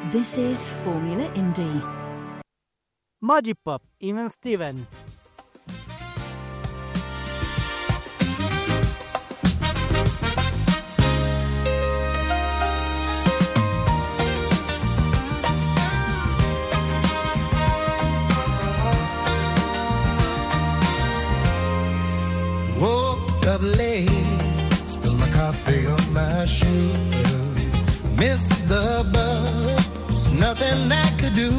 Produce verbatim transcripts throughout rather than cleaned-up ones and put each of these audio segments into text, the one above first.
This is Formula Indie. Magipop, Even Steven. Woke up late, spilled my coffee on my shoe. Missed the bus, nothing I could do.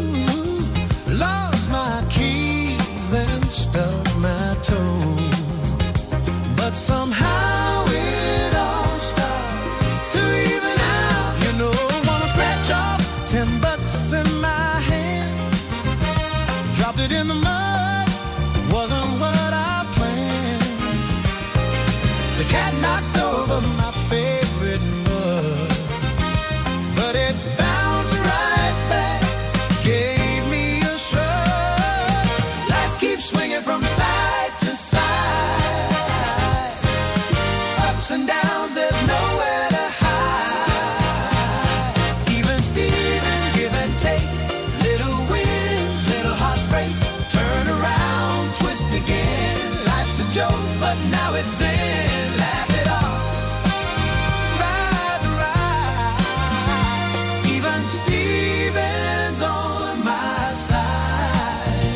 Lost my keys, then stubbed my toe. But somehow it all starts to even out. You know, wanna scratch off ten bucks in my hand. Dropped it in the mud, wasn't what I planned. The cat knocked over my favorite mug, but it bounced right back, gave me a shrug. Life keeps swinging from side to side. Ups and downs, there's nowhere to hide. Even Steven, give and take. Little wins, little heartbreak. Turn around, twist again. Life's a joke, but now it's in. Laugh it off. Ride the ride. Even Steven's on my side.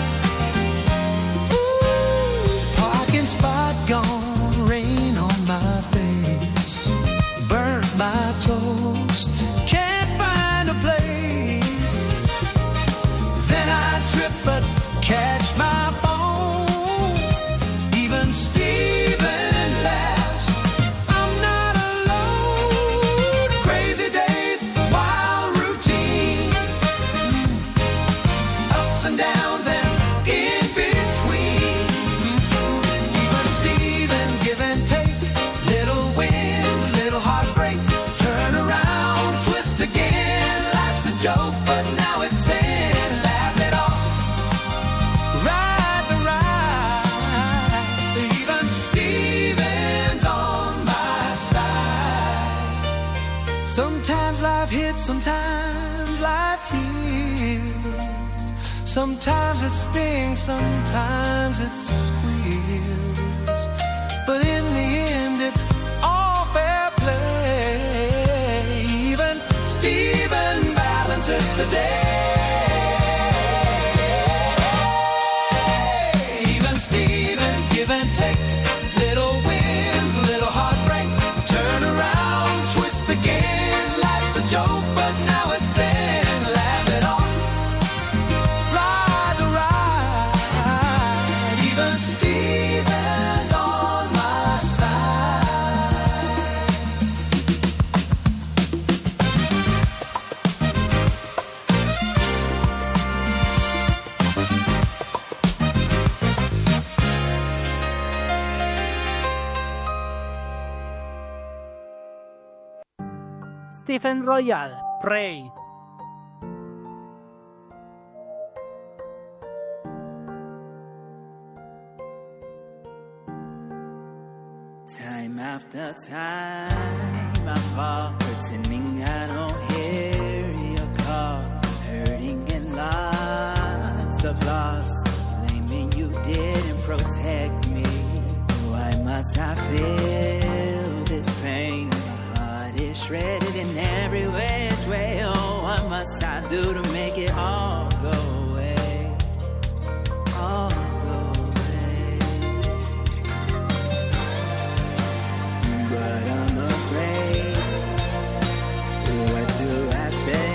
Ooh, parking spot gone, rain on my face. Burnt my toast, can't find a place. Then I trip but catch my phone. Even Steven laughs, I'm not alone. Crazy days, wild routine. Ups and downs and in between. Even Steven, give and take. Little wins, little heartbreak. Turn around, twist again. Life's a joke, but now it's in. Laugh it off. Ride the ride. Even Steven's on my side. Sometimes life hits, sometimes life heals. Sometimes it stings, sometimes it squeals. But in the end, it's all fair play. Even Steven balances the day. Even Steven, give and take. Little wins, little heartbreak. Turn around, twist again. Life's a joke, but now it's in. Laugh it off. Ride the ride. Even Steven's on my side. Stephen Royal, Pray. Time after time, I fall, pretending I don't hear your call. Hurting and lots of loss, blaming you didn't protect me. Why must I feel this pain? My heart is shredded in every which way. Oh, what must I do to make it all go away? All go away. But I'm afraid. What do I say?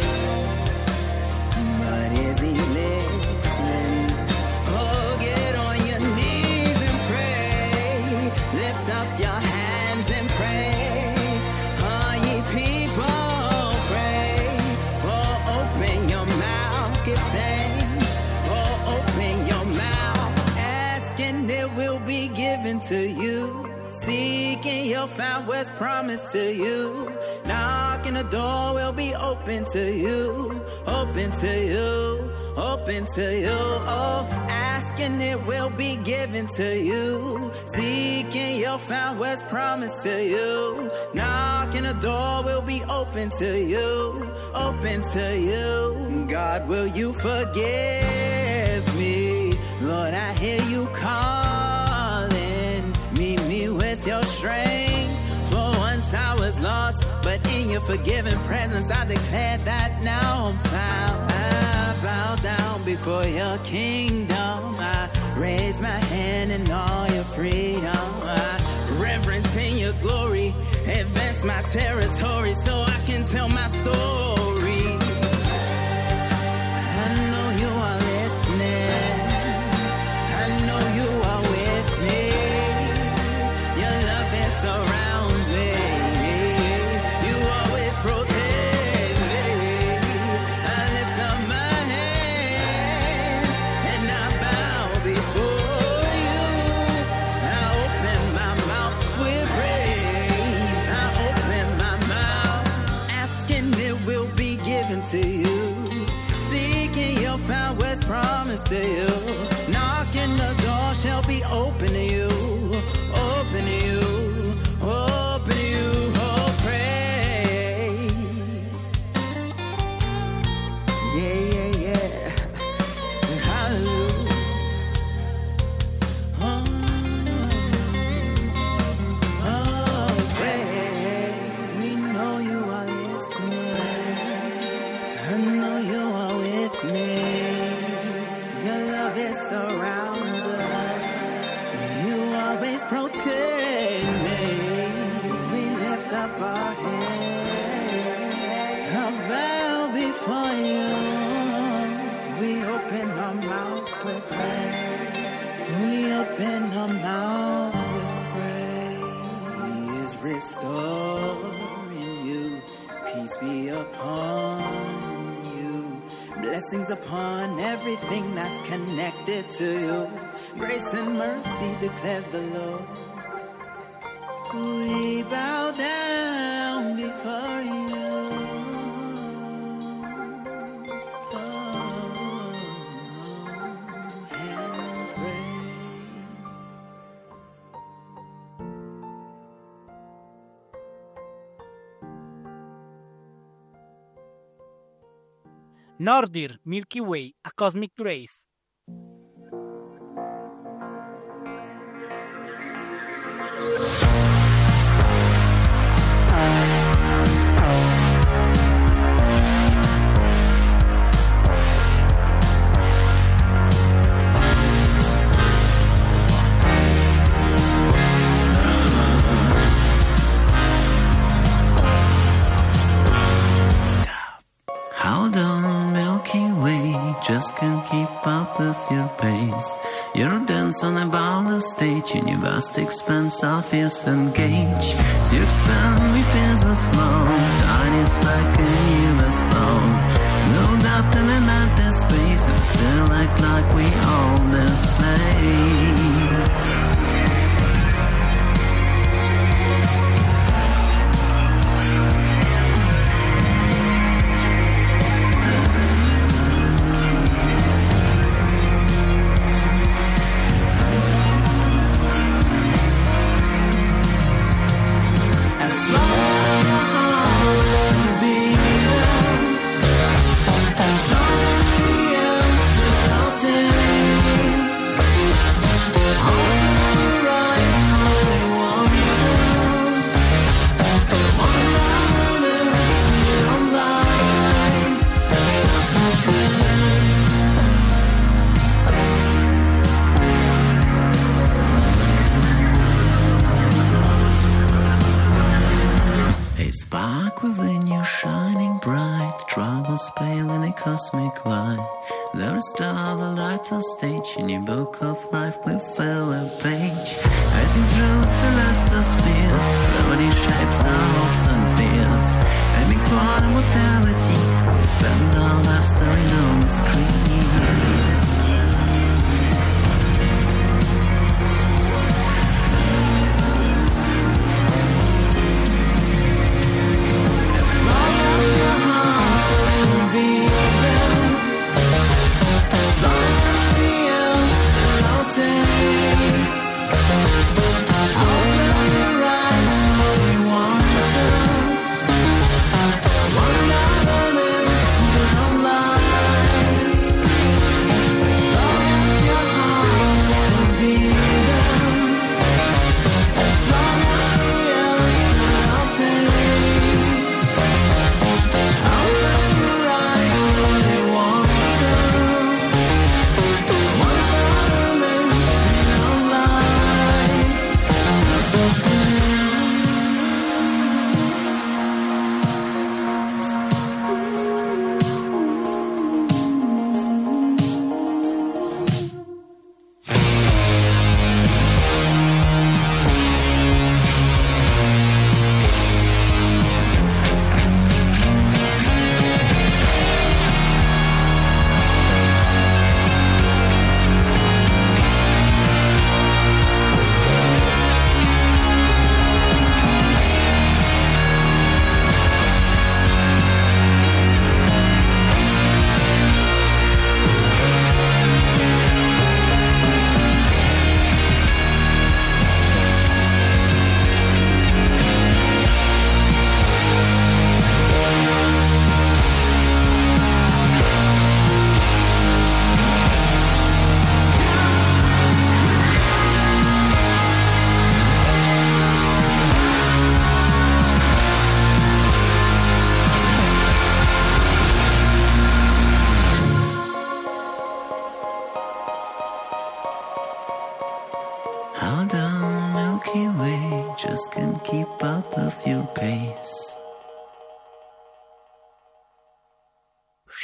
But is he listening? Oh, get on your knees and pray. Lift up your hands and pray. All ye people, pray. Oh, open your mouth, give thanks. Oh, open your mouth. Ask and it will be given to you. Seek and you'll find what's promised to you. Knock and the door will be open to you. Open to you. Open to you. Oh, ask and it will be given to you. Seek and you'll find what's promised to you. Knock and the door will be open to you. Open to you. God, will you forgive me? Lord, I hear you calling. Meet me with your strength. For once I was lost, but in your forgiving presence I declare that now I'm found. I bow down before your kingdom. I raise my hand in all your freedom. I reverence in your glory. Advance my territory so I can tell my story. I know you are listening. I know you are with me. Your love that surrounds me. You always protect me. I lift up my hands and I bow before you. I open my mouth with praise. I open my mouth, asking it will be given to you. Seeking you'll find what's promised to you. Knocking the door shall be open to you. Open to you. Open to you. Oh, pray. Yeah, yeah, yeah. Hallelujah. Oh, oh, pray. We know you are listening. I know you are with me. Your love is surrounds us. You always protect me. We lift up our hands. I bow before you. We open our mouth with praise. We open our mouth with praise. He is restoring you. Peace be upon you. Blessings upon everything that's connected to you. Grace and mercy declares the Lord. We bow down before you. Oh, and pray. Nordir, Milky Way, A Cosmic Grace. How the Milky Way just can't keep up with your pace. You're dancing about the stage in your vast expanse of ears and gauge. So you expand, we feel so small, tiny speck in U S bone. No doubt in an empty space, and still act like we own this place. Within you shining bright, troubles pale in a cosmic light. There's the other lights on stage, in your book of life we fill a page. Rising through celestial spheres, melody shapes our hopes and fears. Aiming for immortality, we spend our lives staring on the screen.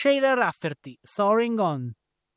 Sheila Rafferty, Soaring On.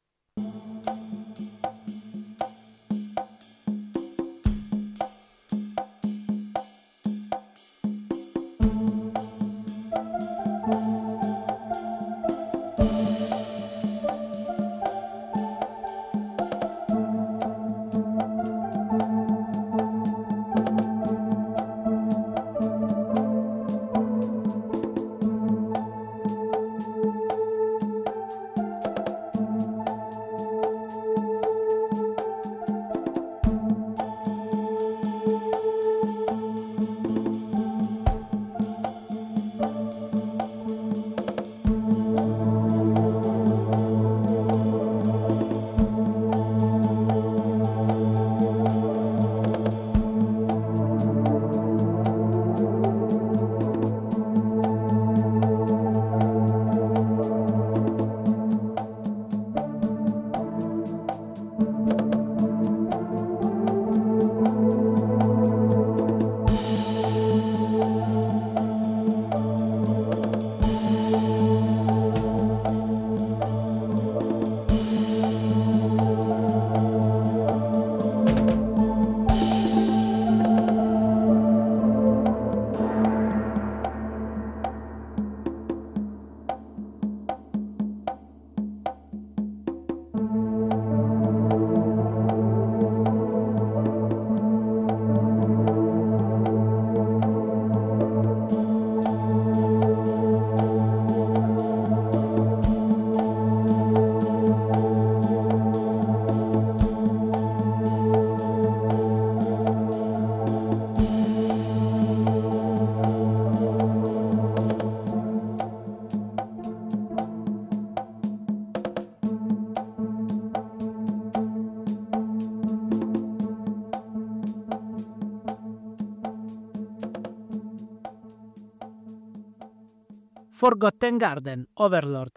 Forgotten Garden, Overlord.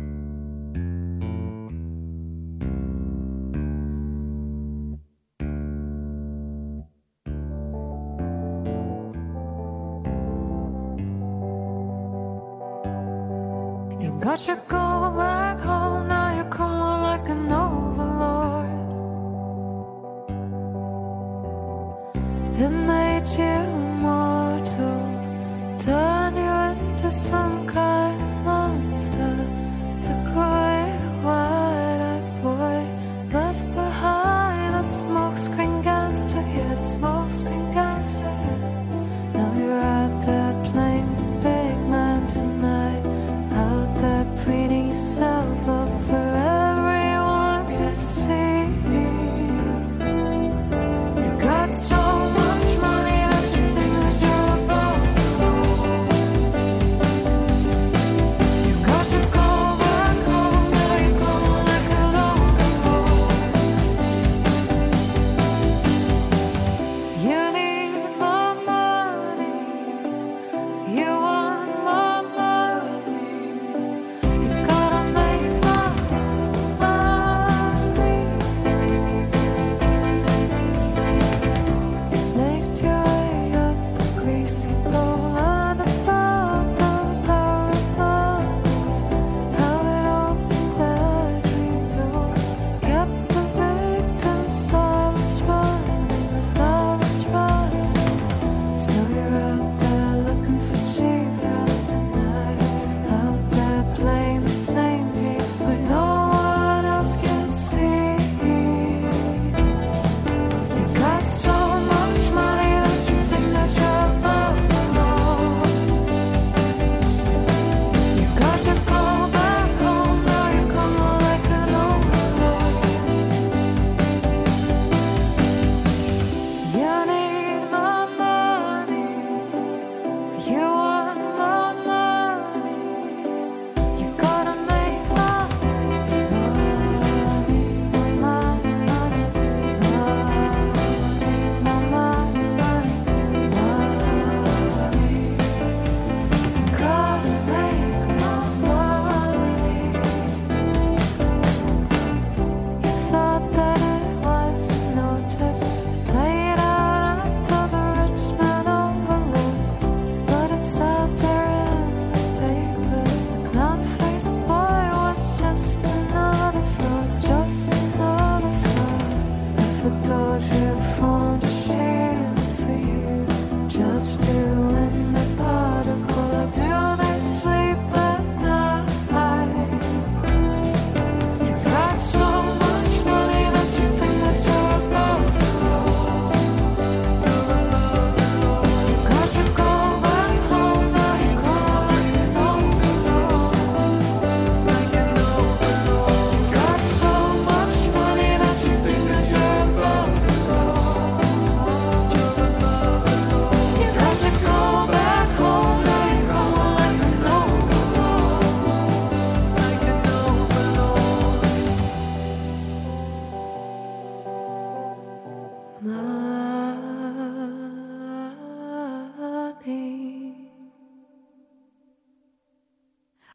You got your go back home, now you come on like an overlord. It made you immortal, turn you into some kind of monster. Took away the wide-eyed boy, left behind a smokescreen gangster. Yeah, the smokescreen gangster. Yeah. Now you're out there playing the big man tonight, out there preening yourself up for everyone can see. You got so much money that you think that you're above.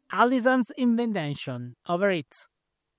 Alison's Invention, Over It.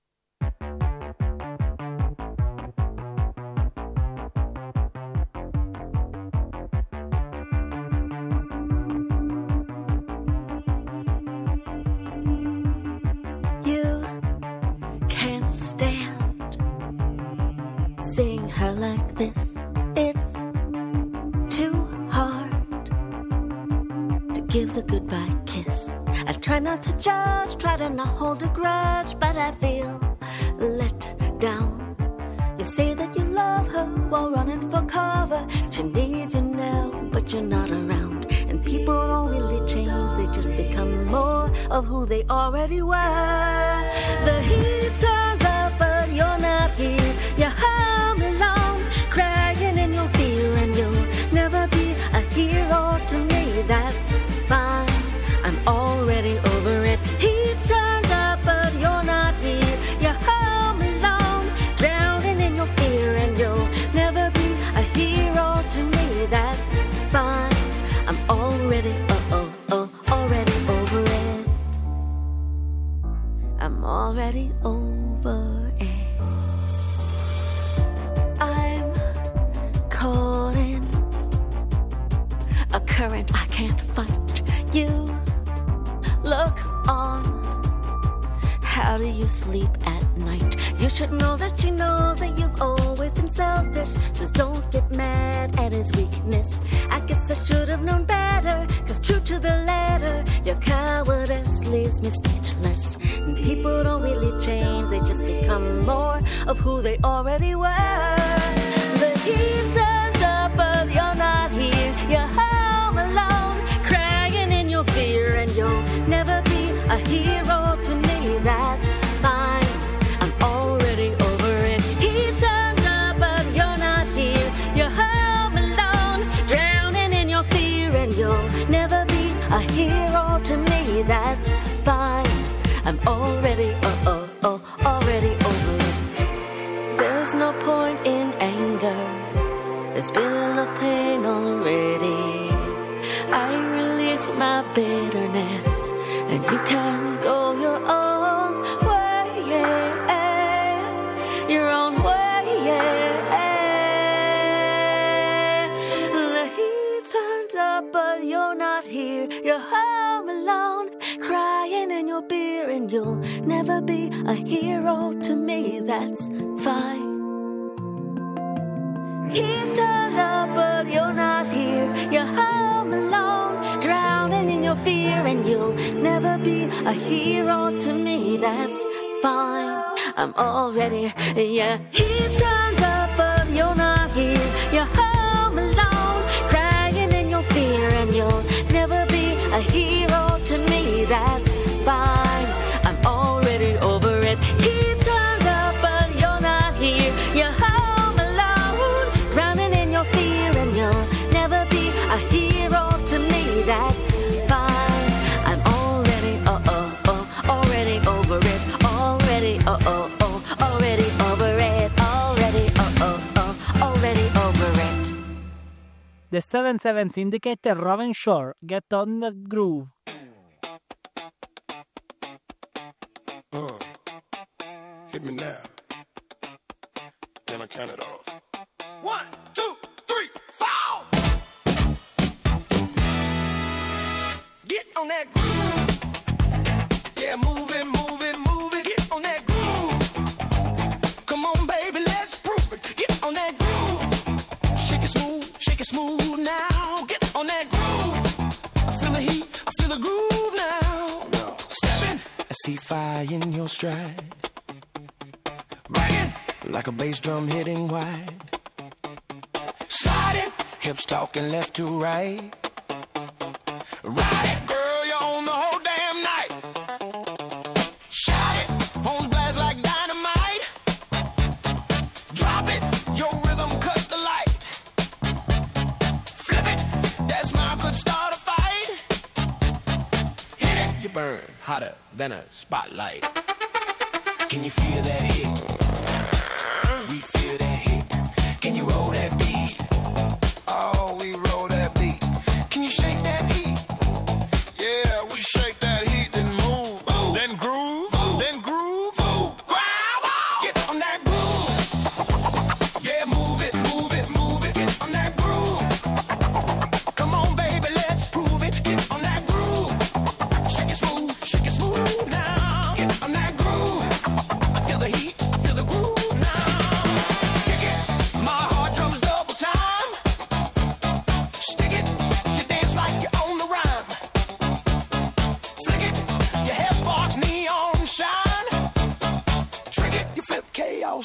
You can't stand seeing her like this. It's too hard to give the goodbye kiss. I try not to judge, try to not hold a grudge, but I feel let down. You say that you love her while running for cover. She needs you now, but you're not around. And people don't really change, they just become more of who they already were. The heat's turned up, but you're not here. You're home alone, crying in your fear, and you'll never be a hero to me. That's fine, I'm already over it. Heat's turned up, but you're not here. You're home alone, drowning in your fear, and you'll never be a hero to me. That's fine, I'm already, oh, oh, oh, already over it. I'm already over it. I'm caught in a current I can't fight. You look on. How do you sleep at night? You should know that she knows that you've always been selfish. Says don't get mad at his weakness. I guess I should have known better, cause true to the letter, your cowardice leaves me speechless. And people don't really change, they just become more of who they already were. The heat's turned up, but you're not here. You're home alone, crying in your fear, and you'll never be a hero to me. That's fine, I'm already over it. He's turned up, but you're not here. You're home alone, drowning in your fear, and you'll never be a hero to me. That's fine, I'm already, oh, oh, oh, already over it. There's no point in anger, there's been enough pain already. I release my bitterness, and you can go your own way, yeah, your own way, yeah. The heat's turned up, but you're not here. You're home alone, crying in your beer, and you'll never be a hero to me. That's fine. He's turned up, but you're not here. You're home alone, drowning in your fear, and you'll never be a hero to me. That's fine, I'm already, yeah. He's turned up, but you're not here. You're home alone, crying in your fear, and you'll never be a hero to me. That's fine, I'm already over it. He's turned up, but you're not here. You're home alone, drowning in your fear, and you'll never be a hero to me. That's fine, I'm already, oh, oh, oh, already over it. Already, oh, oh, oh, already over it. Already, oh, oh, oh, already over it. The seven seven Syndicate e Raven Shore, Get on the Groove. Uh, hit me now. Can I count it off? One, two, three, four. Get on that groove. Yeah, move it, move it, move it. Get on that groove. Come on, baby, let's prove it. Get on that groove. Shake it smooth, shake it smooth now. Get on that groove. I feel the heat, I feel the groove now. No. Stepping, I see fire in your stride. Banging like a bass drum hitting wide. Sliding, hips talking left to right. Ride it, girl, you're on the whole damn night. Shout it, horns blast like dynamite. Drop it, your rhythm cuts the light. Flip it, that smile could start a fight. Hit it, you burn hotter than a spotlight. Can you feel that heat? We feel that heat. Can you roll that beat? Oh, we roll that beat. Can you shake that heat? Yeah, we shake that heat, then move.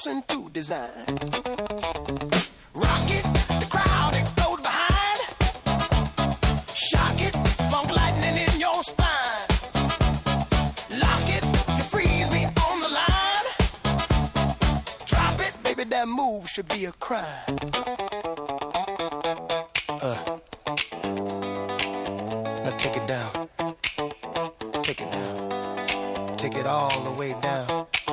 chosen to design. Rock it, the crowd explodes behind. Shock it, funk lightning in your spine. Lock it, you freeze me on the line. Drop it, baby, that move should be a crime. Uh, now take it down. Take it down. Take it all the way down.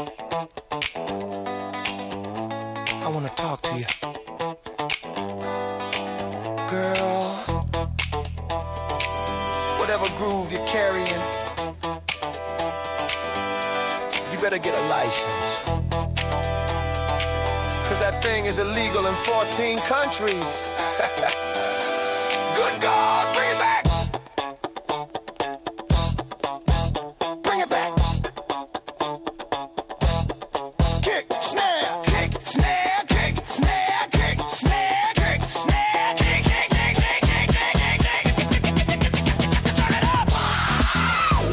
I wanna talk to you. Girl, whatever groove you're carrying, you better get a license. Cause that thing is illegal in fourteen countries. Good God, bring it back! Bring it back! Kick, snare, kick, snare, kick, snare, kick, snare, kick, snare, kick, kick, kick, kick, kick, kick, kick, kick. Turn it up! Wow!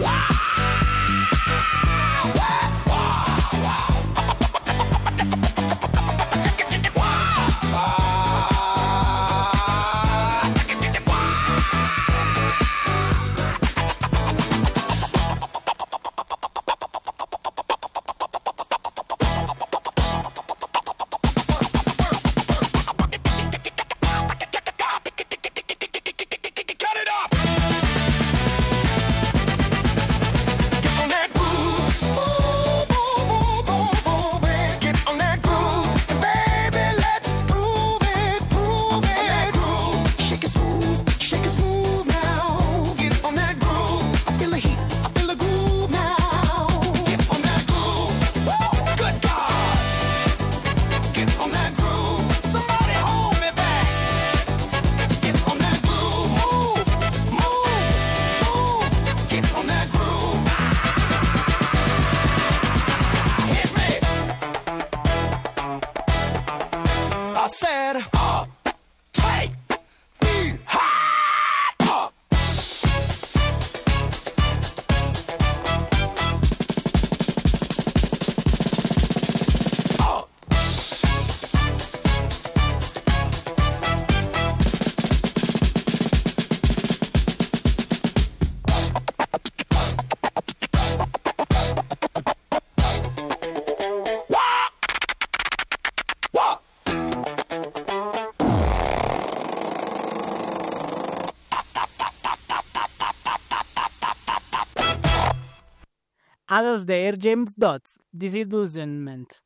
I said, uh, take me high up. Uh. Ados de Air James Dodds, Disillusionment.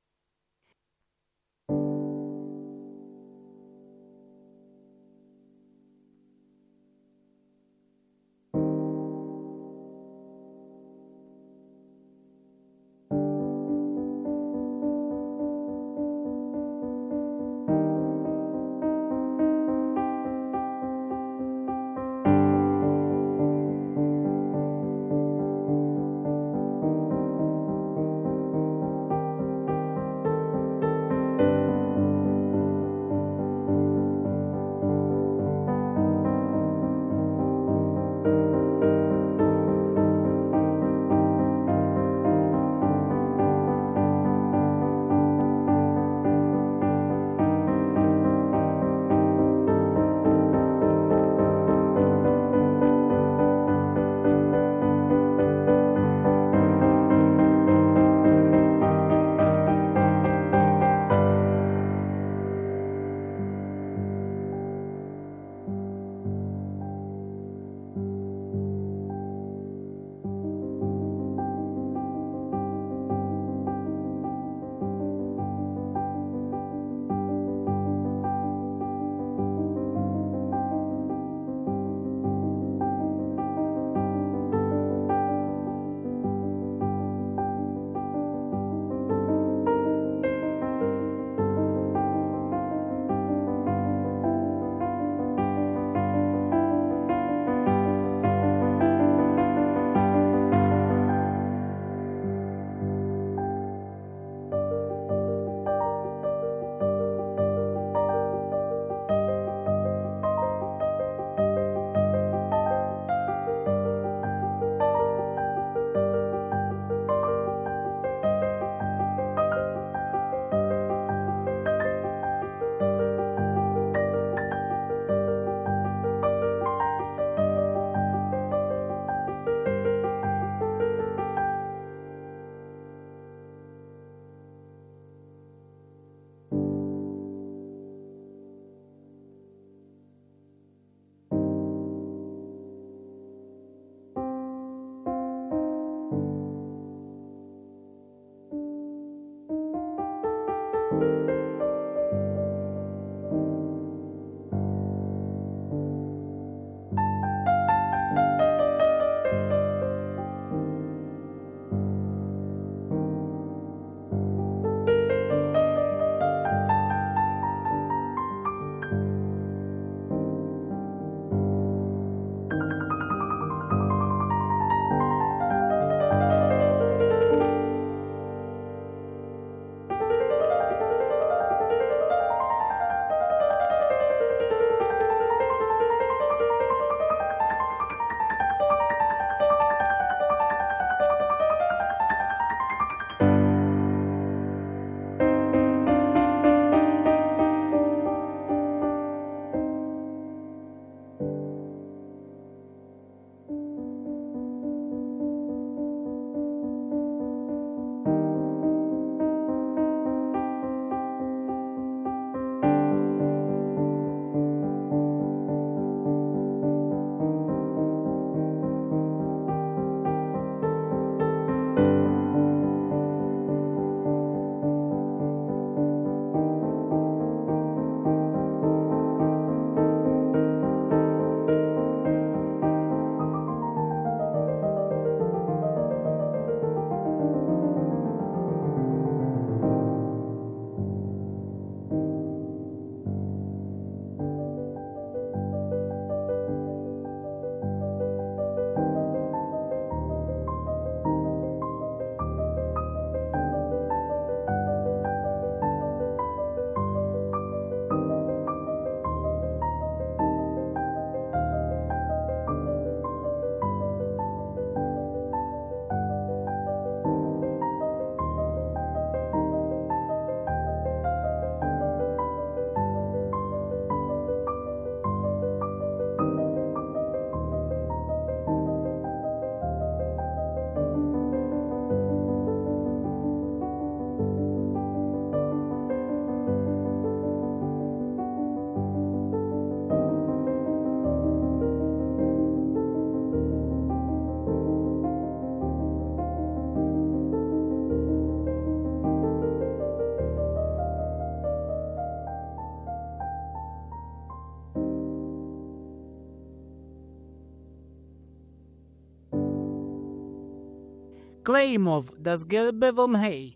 Kraimov, das Gelbe vom Hay.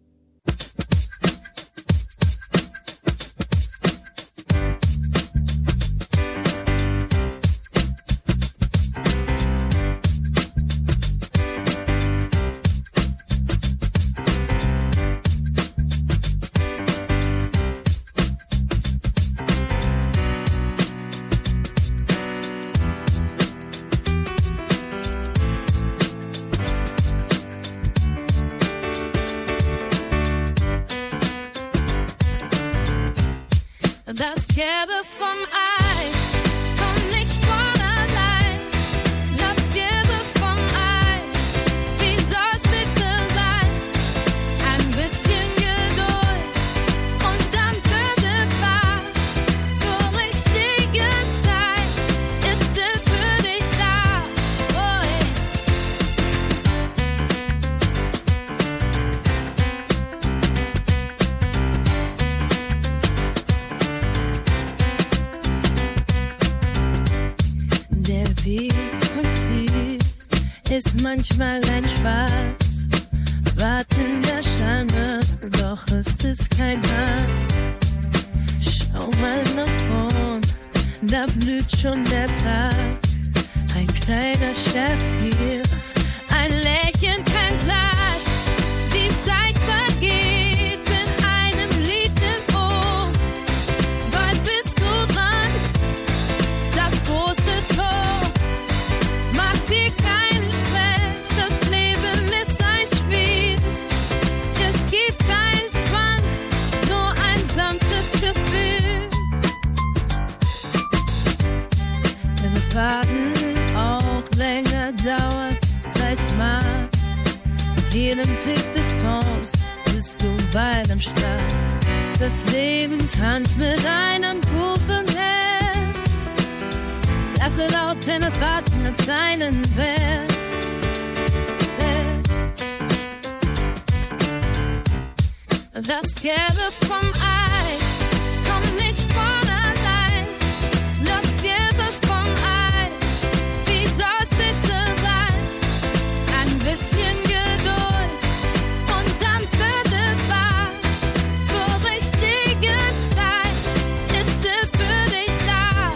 Das Gelbe vom Ei kommt nicht von allein. Das Gelbe vom Ei, wie soll's bitte sein? Ein bisschen Geduld und dann wird es wahr. Zur richtigen Zeit ist es für dich da. Oh, hey. Der Weg zum Ziel ist manchmal ein Spaß. Warten in der Schlange, doch ist es kein Maß. Schau mal nach vorn, da blüht schon der Tag. Ein kleiner Scherz hier, ein Lächeln, kein Blatt. Die Zeit vergeht mit einem Lied im Ohr. Bald bist du dran, das große Tor. Mach dir keinen Stress, das Leben ist ein Spiel. Es gibt keinen Zwang, nur ein sanftes Gefühl. Wenn das Warten auch länger dauert, sei smart. Mit jedem Tick des Songs bist du bald am Start. Das Leben tanzt mit einem Groove im Herz. Lache laut, denn das Warten hat seinen Wert. Das Gelbe vom Ei kommt nicht von allein. Das Gelbe vom Ei, wie soll's bitte sein? Ein bisschen Geduld und dann wird es wahr. Zur richtigen Zeit ist es für dich da.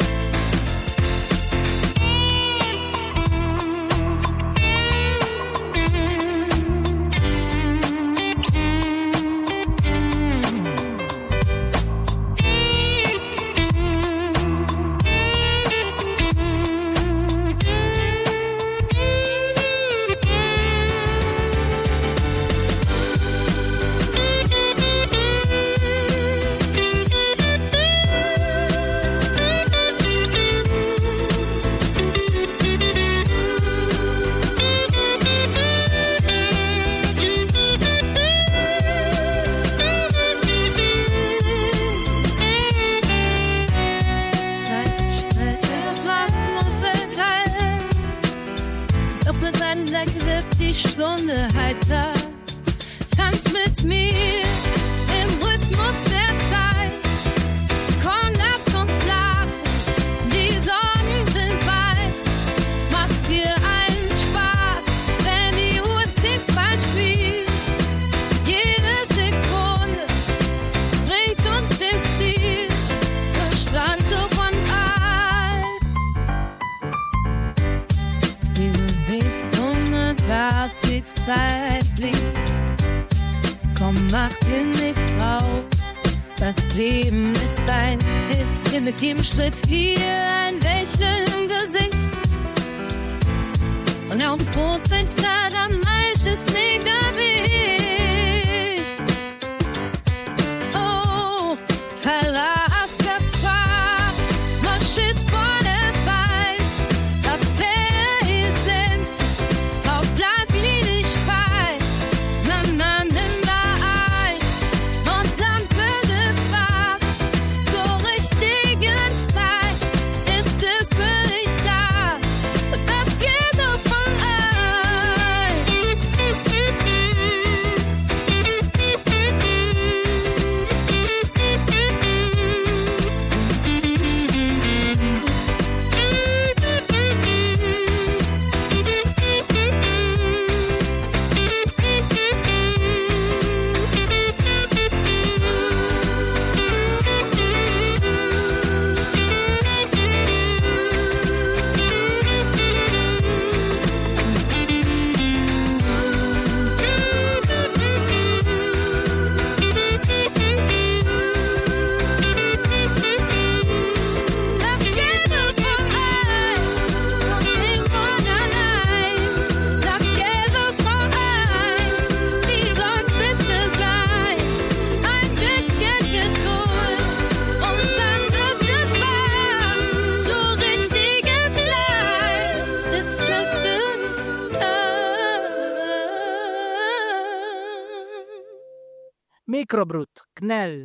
Das Maß groß will kreisen, doch mit seinem Lächeln wird die Stunde heiter. Tanz mit mir im Rhythmus der Zeit. Komm, lass uns lachen, die Sorgen sind weit. Mach dir einen Spaß, wenn die Uhr sich bald spielt. Jede Sekunde bringt uns dem Ziel. Verstand und Alt. Zwiebelbist unentwahrt, die Zeit fliegt. Komm, mach dir nichts draus. Das Leben ist ein Hit. In jedem Schritt hier ein Lächeln im Gesicht. Und auf dem Fotofenster am meisten Gewicht. Oh, verlass das Fach. Mach Shit vor der Weiß. Das Pär hier sind. Auf bleib wie dich bei. Na, na, nimm da Eis. Und dann wird es wahr. Zur richtigen Zeit ist es für dich da. Das Gelbe vom Ei. Microbrut, Knell.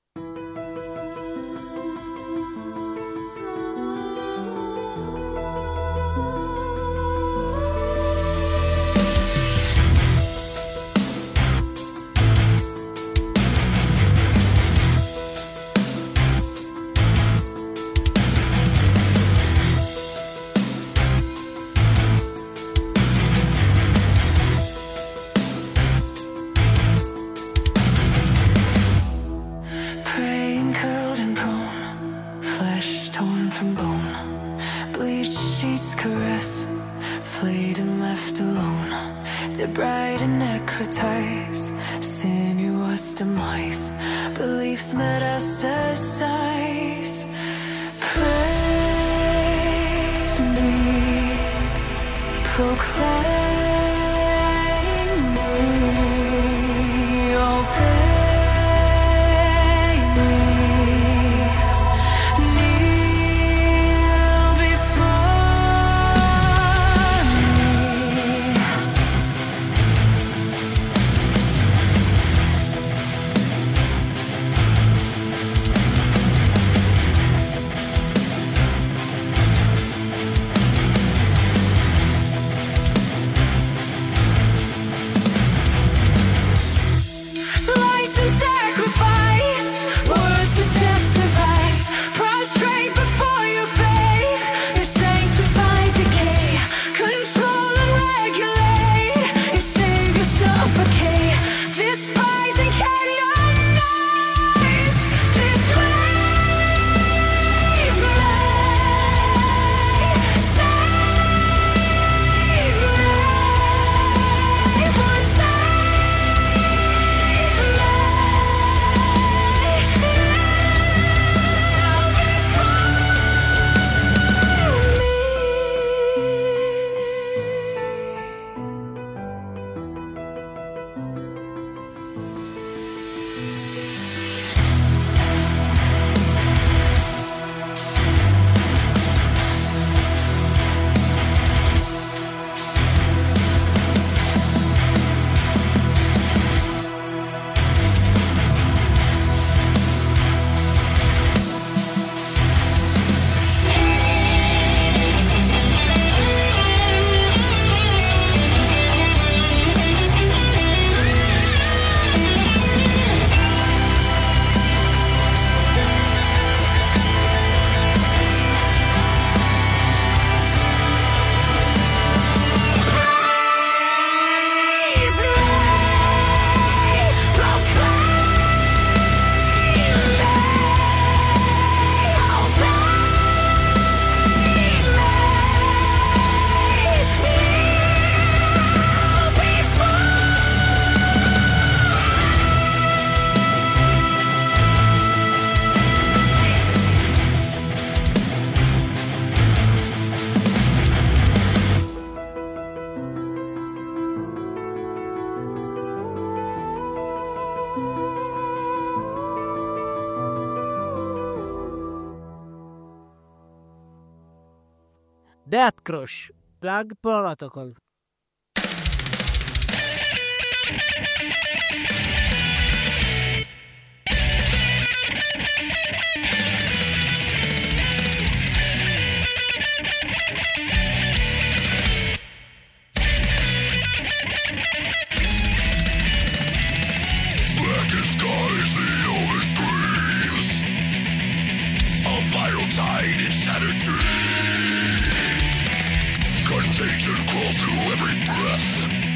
Debride and necrotize, sinuous demise, beliefs metastasize. Praise me, proclaim me, obey me, kneel before me. Death Crush, Plague Protocol. Blackest skies, the omen screams. A viral tide in shattered dreams. Contagion crawls through every breath.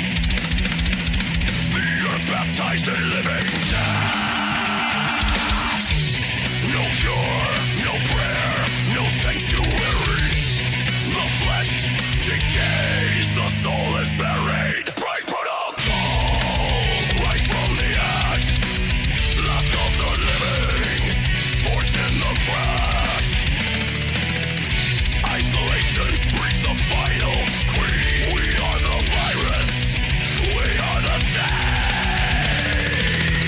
The earth baptized in living death. No cure, no prayer, no sanctuary. The flesh decays, the soul is buried. Break protocol, right from the ash. Last of the living, forged in the crash. Isolation breeds the final creed. We are the virus, we are the same.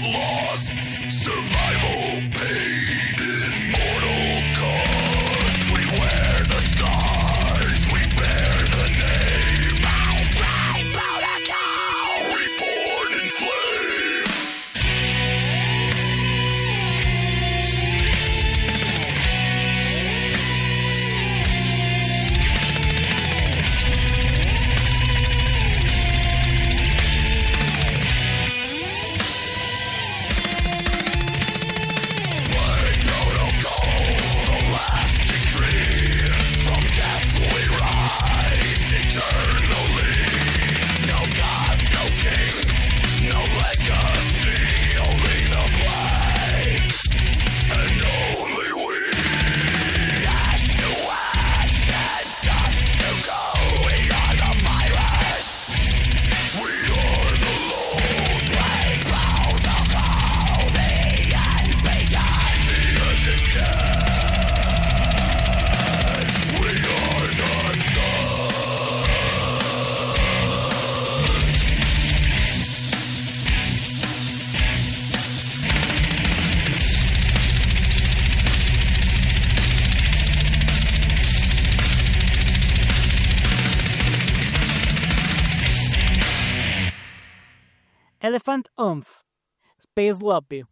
Elephant Oomph, Space Lobby.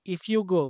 If You Go.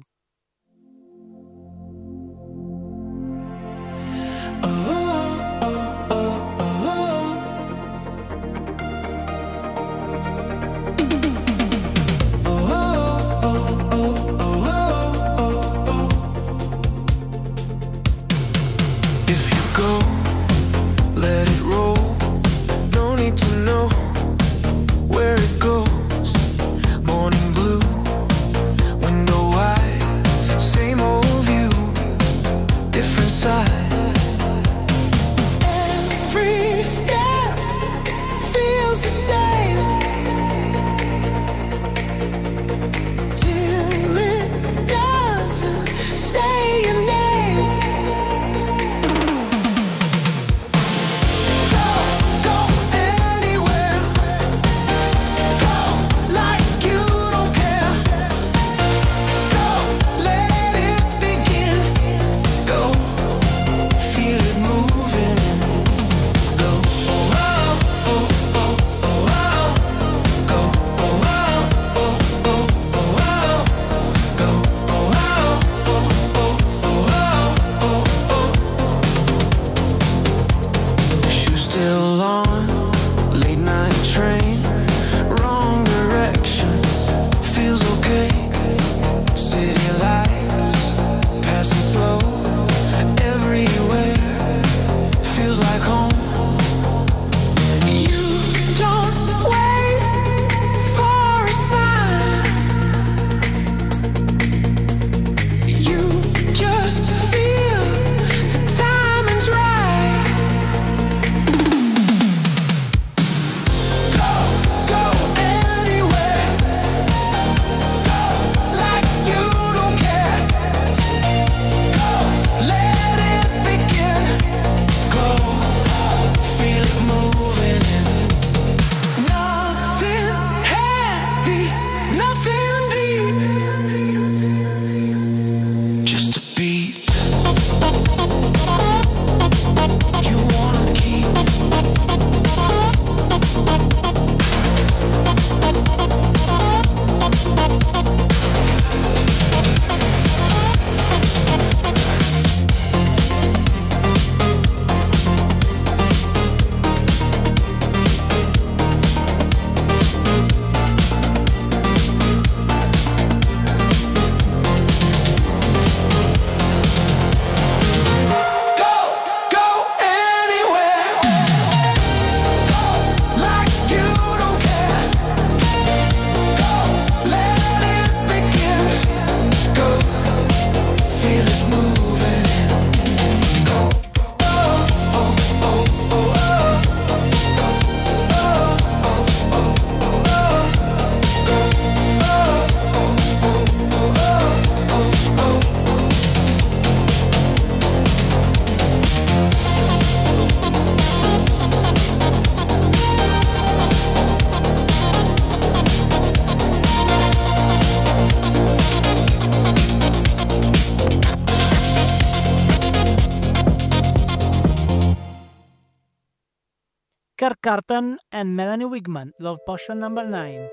Kirk Carton and Melanie Wigman, Love Potion number nine.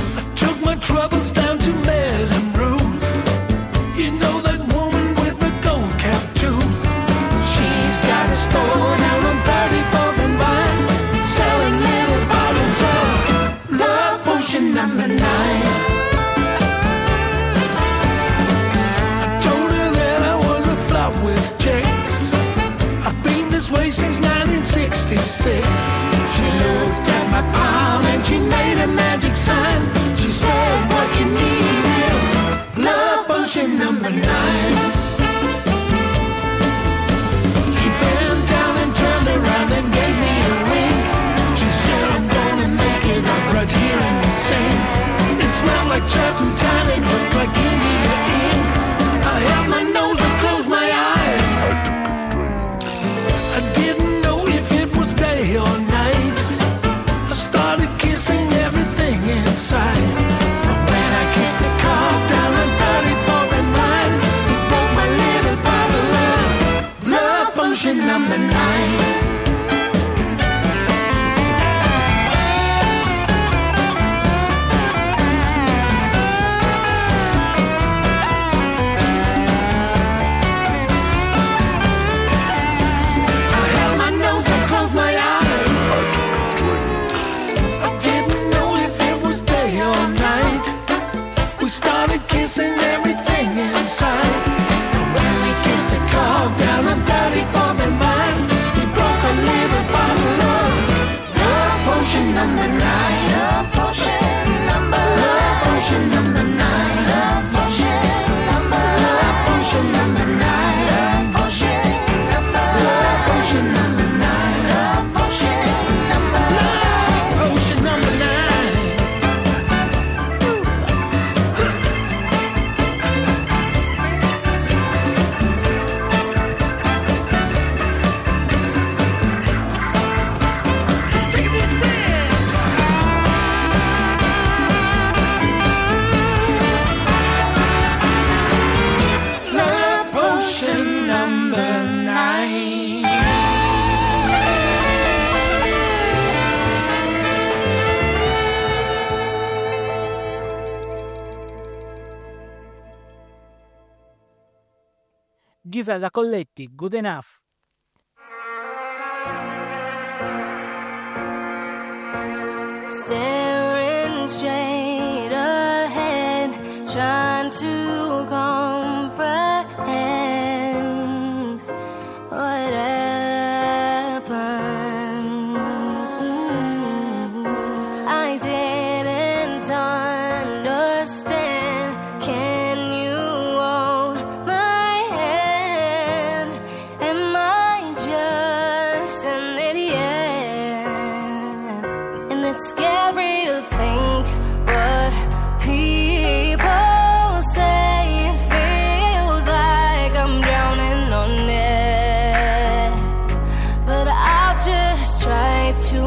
Troubles down to Melrose. You know that woman with the gold. Ghiselda Colletti, Good Enough. Staring straight ahead, trying to comprehend what happened. I didn't understand. Can you hold my hand? Am I just an idiot? And it's scary to think what people say. It feels like I'm drowning on it, but I'll just try to